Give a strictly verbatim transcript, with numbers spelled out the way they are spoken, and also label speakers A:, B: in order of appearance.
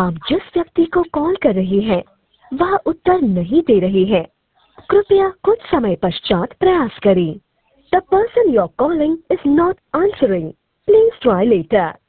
A: आप जिस व्यक्ति को कॉल कर रहे हैं वह उत्तर नहीं दे रहे हैं। कृपया कुछ समय पश्चात प्रयास करें। The person you're calling is not answering. Please try later.